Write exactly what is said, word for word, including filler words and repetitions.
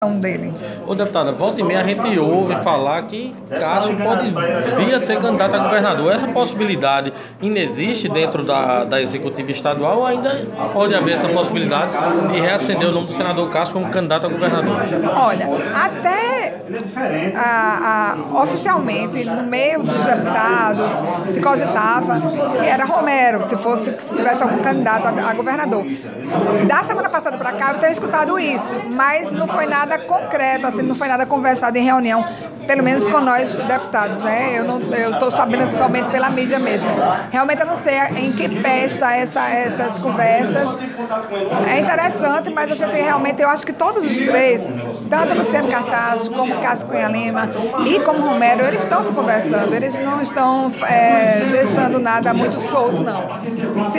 dele. Ô deputada, volta e meia a gente ouve falar que Cássio pode vir a ser candidato a governador. Essa possibilidade ainda existe dentro da, da executiva estadual ou ainda pode haver essa possibilidade de reacender o nome do senador Cássio como candidato a governador? Olha, até a, a, oficialmente, no meio dos deputados, se cogitava que era Romero, se fosse se tivesse algum candidato a, a governador. Da semana passada para cá, eu tenho escutado isso, mas não foi nada concreto, assim, não foi nada conversado em reunião, pelo menos com nós deputados, né? Eu não, eu estou sabendo somente pela mídia mesmo. Realmente eu não sei em que pé está essa, essas conversas. É interessante, mas a gente realmente, eu acho que todos os três, tanto Luciano Cartacho, como Cássio Cunha Lima e como Romero, eles estão se conversando, eles não estão é, deixando nada muito solto, não. Se